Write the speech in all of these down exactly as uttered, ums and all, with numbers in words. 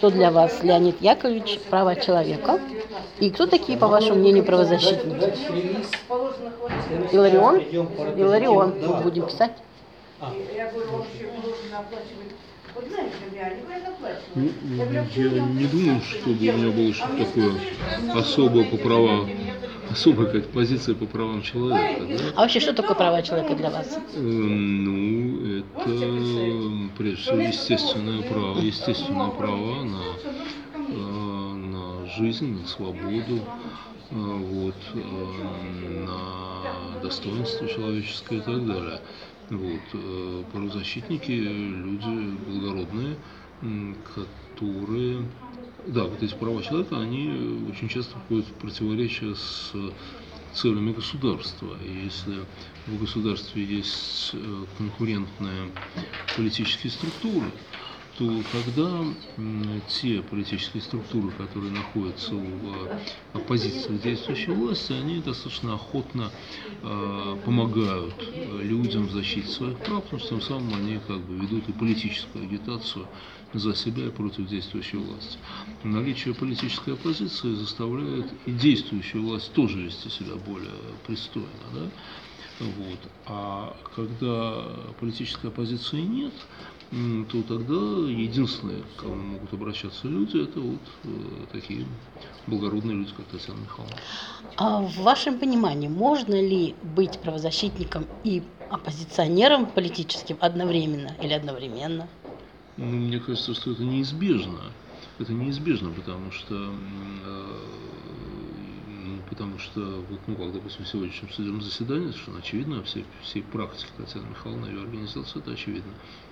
что для вас, Леонид Яковлевич, права человека? И кто такие, по вашему мнению, правозащитники? Иларион? Иларион. Будем писать. Ну, я не думаю, чтобы у меня было что-то такое особое по правам, особая какая-то позиция по правам человека. Да? А вообще, что такое права человека для вас? Ну, это, прежде всего, естественное право, естественное право на, на жизнь, на свободу, вот, на достоинство человеческое и так далее. Вот. Правозащитники – люди благородные, которые… Да, вот эти права человека, они очень часто входят в противоречие с целями государства. И если в государстве есть конкурентные политические структуры, то тогда те политические структуры, которые находятся в оппозиции к действующей власти, они достаточно охотно э, помогают людям в защите своих прав, потому что тем самым они как бы ведут и политическую агитацию за себя и против действующей власти. Наличие политической оппозиции заставляет и действующую власть тоже вести себя более пристойно. Да? Вот. А когда политической оппозиции нет, то тогда единственные, к кому могут обращаться люди, это вот э, такие благородные люди, как Татьяна Михайловна. А в вашем понимании, можно ли быть правозащитником и оппозиционером политическим одновременно или одновременно? Ну, мне кажется, что это неизбежно. Это неизбежно, потому что, э, потому что вот, ну, как, допустим, в сегодняшнем судебном заседании, совершенно очевидно, всей, всей практике Татьяны Михайловны и ее организации, это очевидно,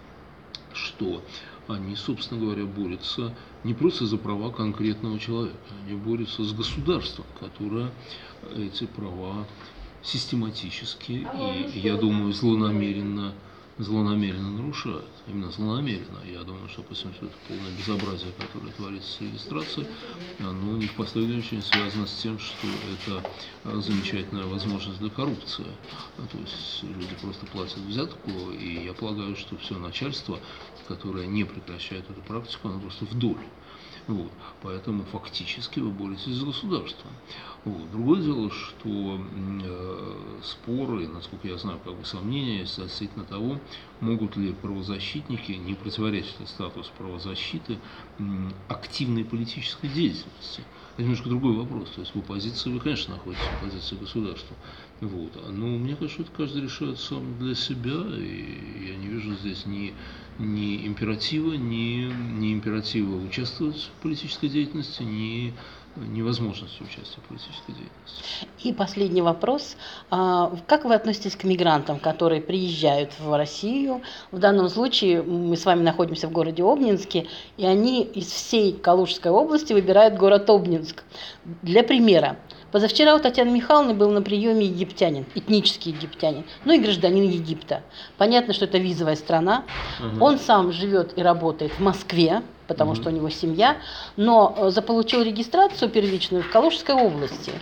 что они, собственно говоря, борются не просто за права конкретного человека, они борются с государством, которое эти права систематически и, я думаю, злонамеренно, злонамеренно нарушает. Именно злонамеренно. Я думаю, что, допустим, что это полное безобразие, которое творится с регистрацией, оно не в последнюю очередь связано с тем, что это замечательная возможность для коррупции. То есть люди просто платят взятку, и я полагаю, что все начальство, которое не прекращает эту практику, оно просто в доле. Вот. Поэтому фактически вы боретесь за государство. Вот. Другое дело, что э, споры, насколько я знаю, как бы сомнения есть относительно того, могут ли правозащитники, не противоречит ли статус правозащиты э, активной политической деятельности. Это немножко другой вопрос. То есть в оппозиции вы, конечно, находитесь в оппозиции государства. Вот. Но мне кажется, что это каждый решает сам для себя, и я не вижу здесь ни, ни императива, ни, ни императива участвовать в политической деятельности, ни невозможности участия в политической деятельности. И последний вопрос. Как вы относитесь к мигрантам, которые приезжают в Россию? В данном случае мы с вами находимся в городе Обнинске, и они из всей Калужской области выбирают город Обнинск. Для примера. Позавчера у Татьяны Михайловны был на приеме египтянин, этнический египтянин, ну и гражданин Египта. Понятно, что это визовая страна. Угу. Он сам живет и работает в Москве, потому угу. что у него семья, но заполучил регистрацию первичную в Калужской области.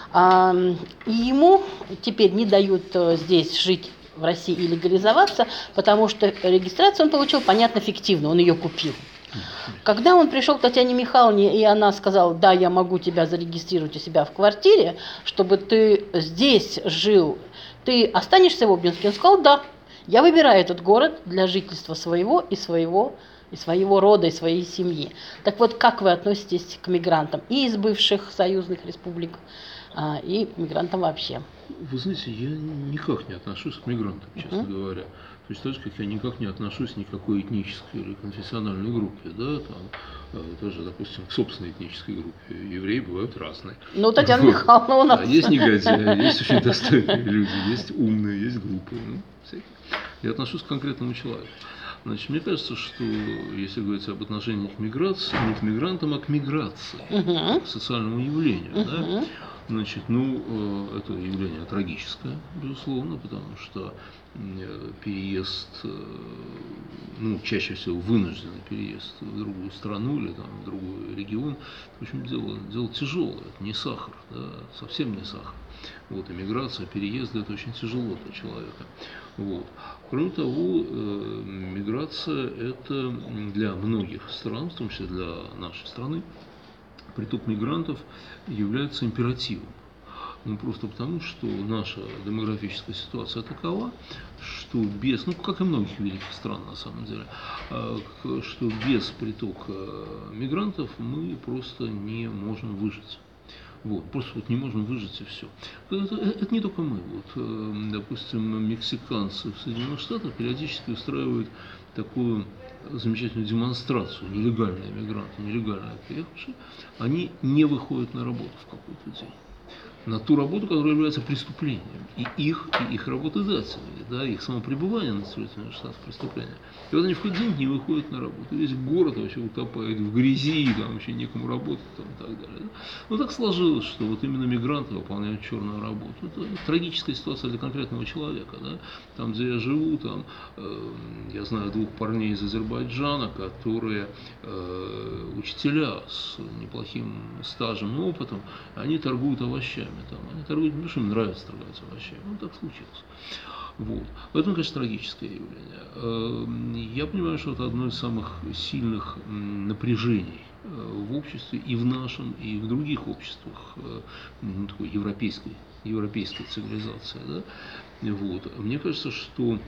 И ему теперь не дают здесь жить в России и легализоваться, потому что регистрацию он получил, понятно, фиктивно, он ее купил. Когда он пришел к Татьяне Михайловне, и она сказала: да, я могу тебя зарегистрировать у себя в квартире, чтобы ты здесь жил, ты останешься в Обнинске? Он сказал: да, я выбираю этот город для жительства своего и своего, и своего рода, и своей семьи. Так вот, как вы относитесь к мигрантам и из бывших союзных республик, и к мигрантам вообще? Вы знаете, я никак не отношусь к мигрантам, честно uh-huh. говоря. То есть, так же, как я никак не отношусь ни к какой этнической или конфессиональной группе, да, там, даже, допустим, к собственной этнической группе. Евреи бывают разные. Ну, Татьяна вот. Михайловна у нас. Да, есть негодяи, есть очень достойные люди, есть умные, есть глупые. Ну, всякие. Я отношусь к конкретному человеку. Значит, мне кажется, что если говорить об отношении к миграции, не к мигрантам, а к миграции, uh-huh. к социальному явлению, uh-huh. да, Значит, ну, это явление трагическое, безусловно, потому что переезд, ну, чаще всего вынужденный переезд в другую страну или там, в другой регион, в общем, дело, дело тяжелое, это не сахар, да, совсем не сахар. Вот, эмиграция, переезд – это очень тяжело для человека. Вот. Кроме того, миграция – это для многих стран, в том числе для нашей страны, приток мигрантов является императивом. Ну, просто потому, что наша демографическая ситуация такова, что без, ну, как и многих великих стран на самом деле, что без притока мигрантов мы просто не можем выжить. Вот, просто вот не можем выжить и все. Это, это не только мы. Вот, допустим, мексиканцы в Соединенных Штатах периодически устраивают такую замечательную демонстрацию. Нелегальные мигранты, нелегально приехавшие, они не выходят на работу в какой-то день. На ту работу, которая является преступлением. И их, и их работодателей, да, их само пребывание на территории Соединенных Штатов преступления. И вот они в какой-то день не выходят на работу. Весь город вообще утопает в грязи, там вообще некому работать там, и так далее. Да. Но так сложилось, что вот именно мигранты выполняют черную работу. Это трагическая ситуация для конкретного человека. Да. Там, где я живу, там, э, я знаю двух парней из Азербайджана, которые э, учителя с неплохим стажем и опытом, они торгуют овощами. Там, они торгуют, потому что им нравится торговать овощами. Ну, так случилось. Вот. Поэтому, конечно, трагическое явление. Я понимаю, что это одно из самых сильных напряжений в обществе, и в нашем, и в других обществах ну, такой европейской, европейской цивилизации. Да? Вот. Мне кажется, что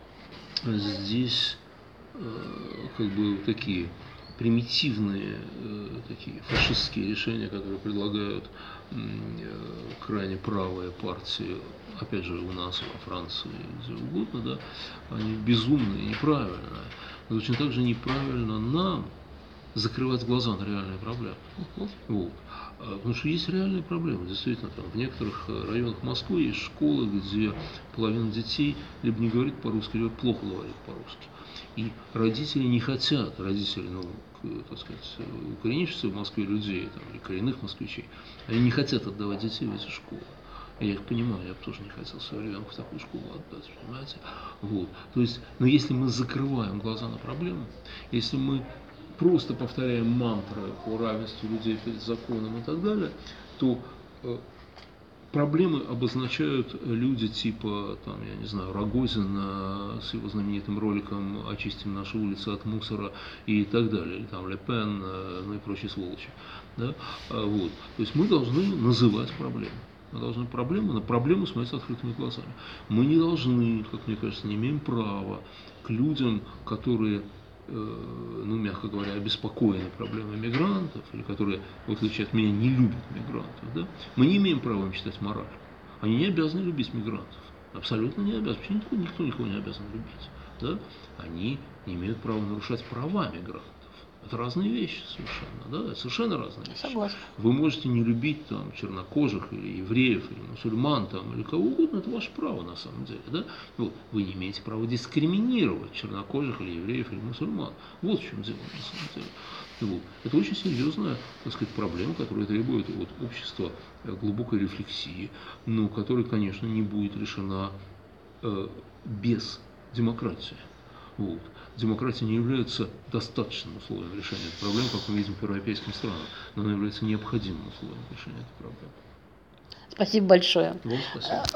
здесь как бы такие примитивные, такие фашистские решения, которые предлагают крайне правые партии, опять же, у нас, во Франции, где угодно, да, они безумные, неправильные. Но точно так же неправильно нам закрывать глаза на реальные проблемы. Вот. Потому что есть реальные проблемы. Действительно, там, в некоторых районах Москвы есть школы, где половина детей либо не говорит по-русски, либо плохо говорит по-русски. И родители не хотят, родители, ну, так сказать, укоренившихся в Москве людей, там, или коренных москвичей, они не хотят отдавать детей в эти школы. Я их понимаю, я бы тоже не хотел своего ребенка в такую школу отдать, понимаете? Вот. То есть, но если мы закрываем глаза на проблему, если мы просто повторяем мантры о равенстве людей перед законом и так далее, то э, проблемы обозначают люди типа, там, я не знаю, Рогозина с его знаменитым роликом «Очистим наши улицы от мусора» и так далее, или там Ле Пен, э, ну и прочие сволочи. Да? А, вот. То есть мы должны называть проблемы. Мы должны проблему, на проблему смотреть с открытыми глазами. Мы не должны, как мне кажется, не имеем права к людям, которые, ну, мягко говоря, обеспокоены проблемой мигрантов, или которые, в отличие от меня, не любят мигрантов, да, мы не имеем права им читать мораль. Они не обязаны любить мигрантов. Абсолютно не обязаны. Почему никто, никто никого не обязан любить? Да? Они не имеют права нарушать права мигрантов. Это разные вещи совершенно, да, это совершенно разные вещи. Согласна. Вы можете не любить там чернокожих или евреев, или мусульман, там, или кого угодно, это ваше право на самом деле, да. Вот. Вы не имеете права дискриминировать чернокожих или евреев или мусульман. Вот в чем дело на самом деле. Вот. Это очень серьезная, так сказать, проблема, которая требует от общества глубокой рефлексии, но которая, конечно, не будет решена э, без демократии. Вот. Демократия не является достаточным условием решения этой проблемы, как мы видим по европейским странам, но она является необходимым условием решения этой проблемы. Спасибо большое. Вам спасибо.